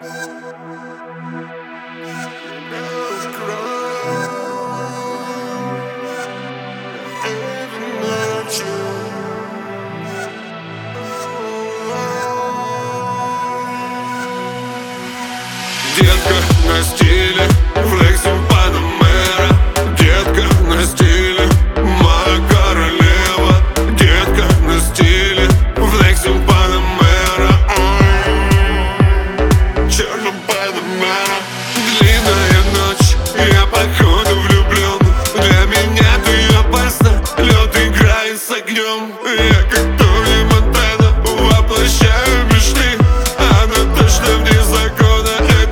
Детка на стиле, флексим Панамера. Детка на стиле, моя королева. Детка на стиле, флексим Панамера. Черный Панамера. Длинная ночь, я походу влюблен. Для меня ты опасна, лед играет с огнем. Я как Тони Монтана воплощаю мечты. Она точно вне закона.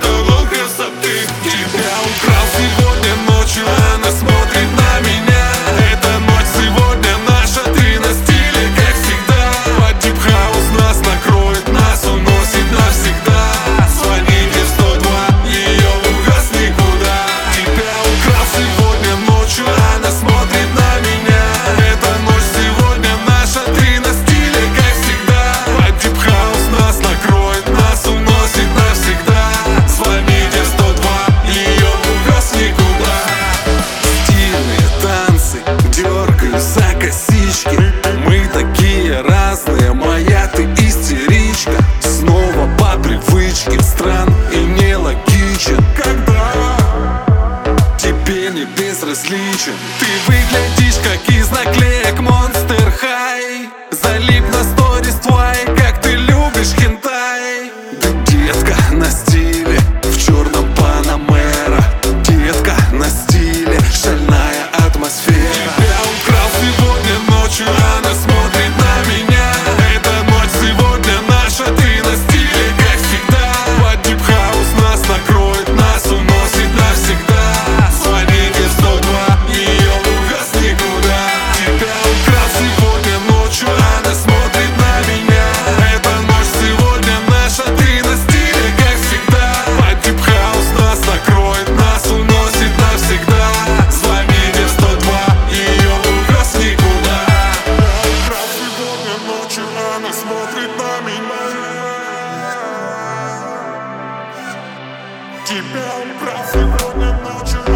Тебя украл сегодня ночью, она смотрит на меня. Эта ночь сегодня наша, ты на стиле, как всегда. Под дип-хаус нас накроет, нас уносит навсегда. Звоните в 102, ее угас никуда. Тебя украл сегодня ночью, она смотрит на меня. Эта ночь сегодня наша, ты на стиле, как всегда. Под дип-хаус нас накроет, нас уносит навсегда. Звоните в 102. За косички мы такие разные, моя ты истеричка. Снова по привычке, стран и нелогичен. Когда тебе не безразличен, ты выглядишь как из наклеек Monster High. Залип на сторис твои, как ты любишь хентай. Да детка на стиле, в черном Панамера. Детка на стиле, шальная атмосфера. Она смотрит на меня. Эта ночь сегодня наша, ты на стиле, как всегда. Под дип-хаус нас накроет, нас уносит навсегда. Звоните в 102, ее угас никуда. Тебя украл сегодня ночью, она смотрит на меня. Эта ночь сегодня наша, ты на стиле, как всегда. Под дип-хаус нас накроет, нас уносит навсегда. Звоните в 102, ее угас никуда. Она смотрит на меня. Тебя украл сегодня ночью.